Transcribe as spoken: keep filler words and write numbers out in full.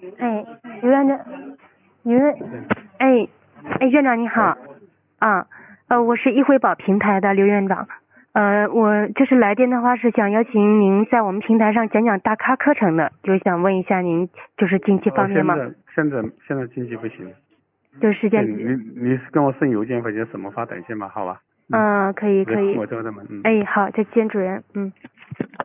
哎，刘院长，刘院，哎，哎，院长你好，啊，呃，我是易惠宝平台的刘院长，呃，我就是来电的话是想邀请您在我们平台上讲讲大咖课程的，就想问一下您就是经济方面吗？ 呃、现在现在现在经济不行。 就是时间。 你你是跟我送邮件或者什么发短信吗？好吧。 嗯，可以可以。 我知道的嘛。嗯。 哎，好，再见主任。嗯。